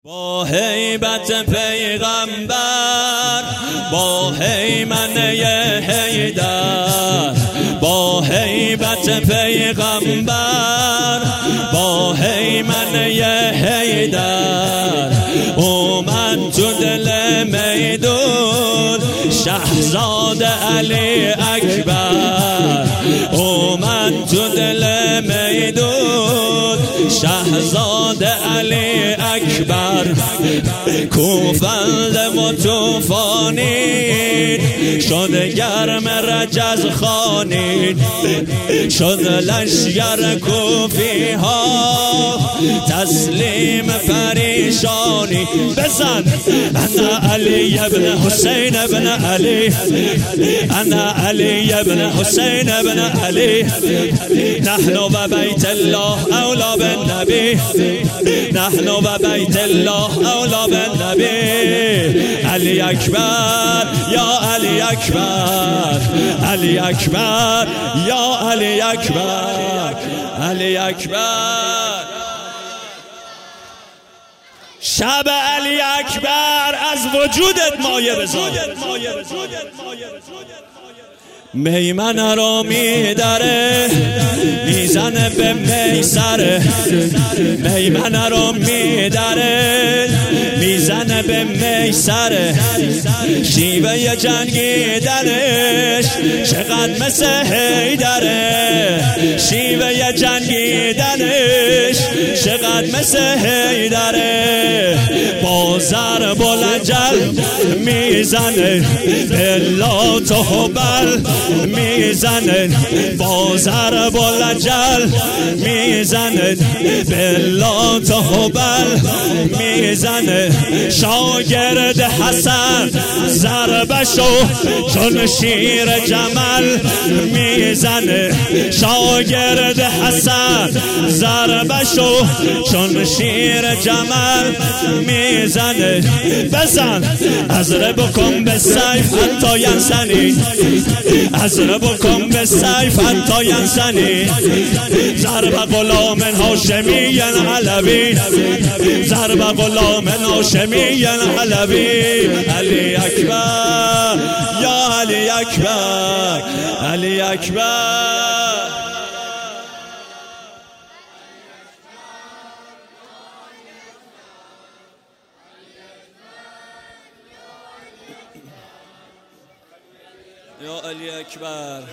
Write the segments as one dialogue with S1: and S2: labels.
S1: با هیبت پیغمبر، با هیمنه حیدر، با هیبت پیغمبر، با هیمنه حیدر اومد تو دل میدون شهزاده علی اکبر، اومد تو دل میدون شهزاده علی اکبر. کوفند و توفانی شد گرم رجز خانی، شد لشگر کوفی ها تسلیم پریشانی. بزن انا علی ابن حسین ابن علی، انا علی ابن حسین ابن علی، نحن و بیت الله اولا بالنبی، نحن و بیت الله اولا بالنبی. علی اکبر یا علی اکبر، علی اکبر یا علی اکبر، علی اکبر. شب علی اکبر از وجودت مایه بزن. میمنه رو میدره میزنه به میسره، میمنه رو میدره میزنه به میسره. شیوه جنگیدنش چقدر مثل حیدره، شیوه جنگیدنش چقدر مثل حیدره. با ضرب الجل میزنه به لات و هبل میزنه، با ضرب الجل میزنه به لات و هبل میزنه. شاگرد حسن ضربشو چون شیر جمل میزنه، شاگرد حسن ضربشو چون شیر جمل میزنه. بزن اضربکم بالسیف حتی ینسنی، اضربکم بالسیف حتی ینسنی. ضرب غلام هاشمی علوی، ضرب غلام هاشمی علوی. علی اکبر یا علی اکبر، علی اکبر. یا علی اکبر.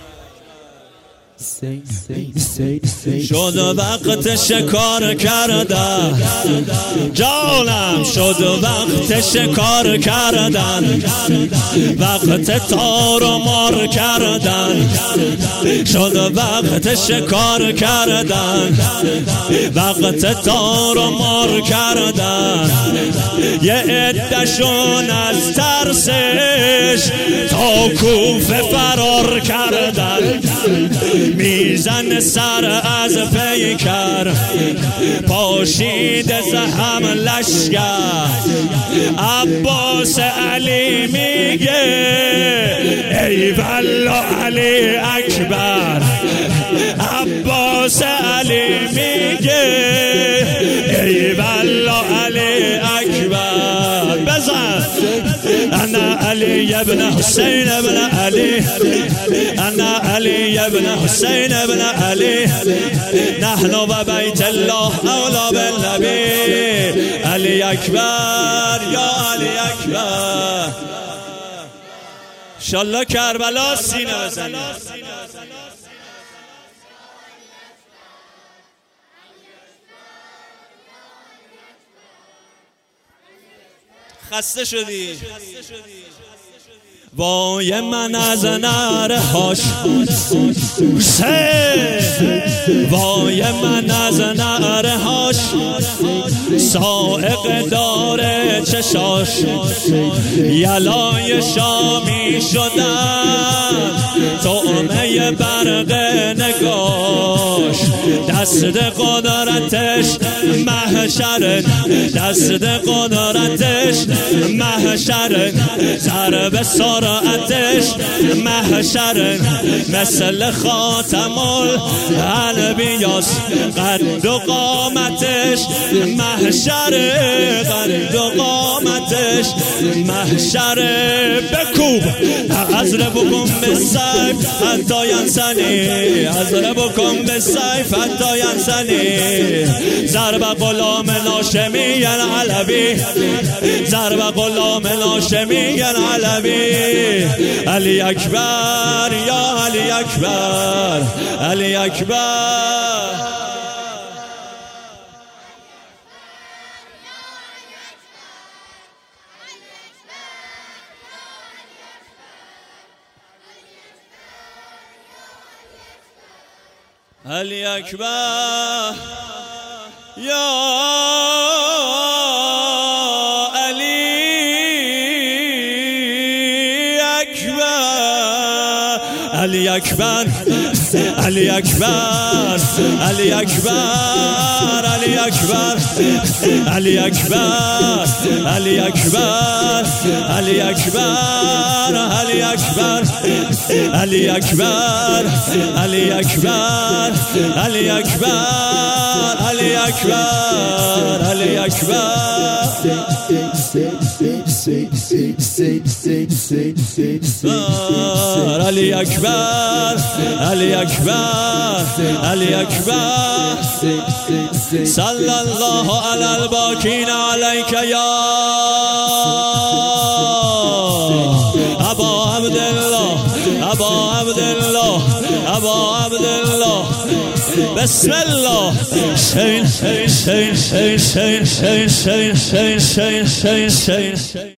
S1: شد وقت شکار کردن جانم، شد وقت شکار کردن، وقت تار و مار کردن، شد وقت شکار کردن، وقت تار و مار کردن. یه عده‌شون از ترسش تا کوفه فرار کردن. میزن سر از پیکر پاشید زهم لشگر. عباس علی میگه ای والله علی اکبر، عباس علی میگه ای والله علی اکبر. بزن انا علی ابن حسین ابن علی، انا علی ابن حسین ابن علی، نحن و بیت الله اولا بالنبی. علی اکبر یا علی اکبر. انشالله کربلا سینه بزنید. خسته شدی وای من از نرهاش وای من از نرهاش، سائق داره چشاش یلای شامی شدن. طعمه برق نگاش دست قدرتش محشر، دست قدرتش محشر. ضرب جرأتش محشر مثل خاتم الانبیاس، قد و قامتش محشر، قد و قامتش محشر. بکوب اضربکم بالسیف حتی ینسنی، اضربکم بالسیف حتی ینسنی. ضرب غلام هاشمی علوی، ضرب غلام هاشمی علوی. علی اکبر یا علی اکبر، علی اکبر. علی اکبر یا علی اکبر، علی اکبر، علی اکبر، علی اکبر، علی اکبر، علی اکبر، علی اکبر، علی اکبر، علی اکبر، علی اکبر، علی اکبر، علی اکبر، علی اکبر، علی اکبر. علی اکبر، علی اکبر، علی اکبر. صلی الله علی الباکین علیک یا ابا عبدالله، ابا عبدالله، ابا عبدالله. بسم الله. شین شین شین شین شین شین شین شین شین شین.